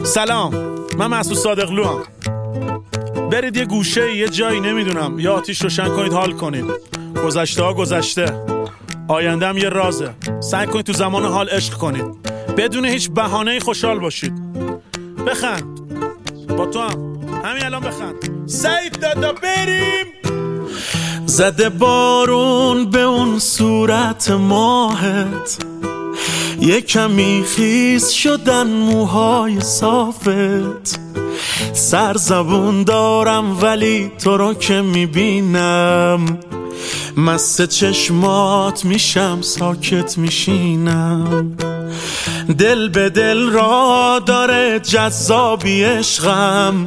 سلام، من مسعود صادقلو هم. برید یه گوشه یه جایی نمیدونم یه آتیش روشن کنید، حال کنید. گذشته ها گذشته، آینده هم یه رازه. سعی کنید تو زمان حال عشق کنید، بدون هیچ بهانه‌ای خوشحال باشید. بخند، با تو هم همین الان بخند. سعید دادا بریم. زده بارون به اون صورت ماهت، یه کمی خیس شدن موهای صافت. سرزبون دارم ولی تو رو که میبینم، مست چشمات میشم ساکت میشینم. دل به دل را داره جذابی عشقم،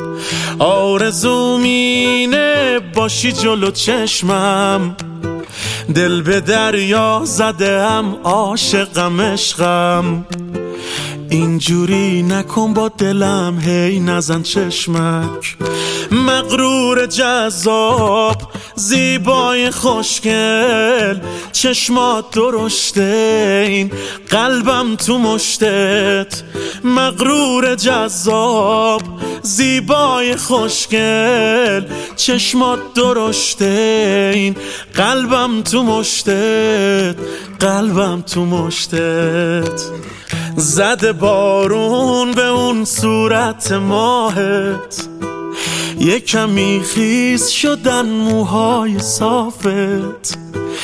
آرزوم اینه باشی جلو چشمم. دل به دریا زدم عاشقم عشقم، اینجوری نکن با دلم هی نزن چشمک. مغرور جذاب زیبای خوشگل، چشمات درشته این قلبم تو مشتت. مغرور جذاب زیبای خوشگل، چشمات درشته این قلبم تو مشتت. قلبم تو مشتت. زده بارون به اون صورت ماهت، یه کمی خیس شدن موهای صافت.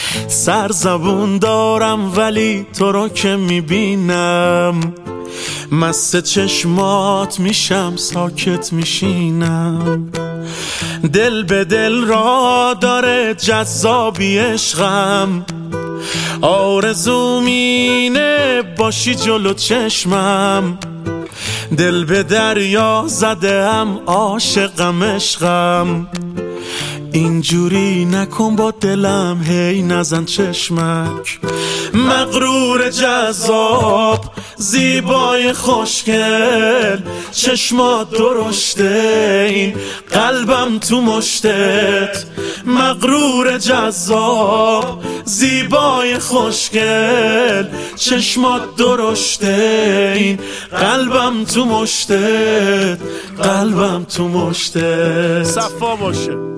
سرزبون دارم ولی تو رو که میبینم، مست چشمات میشم ساکت میشینم. دل به دل را داره جذابی عشقم، آرزوم اینه باشی جلو چشمم. دل به دریا زدم عاشقم عشقم، اینجوری نکن با دلم هی نزن چشمک. مغرور جذاب زیبای خوشگل، چشمات درشته این قلبم تو مشتت. مغرور جذاب زیبای خوشگل، چشمات درشته این قلبم تو مشتت. قلبم تو مشتت. صفا باشه.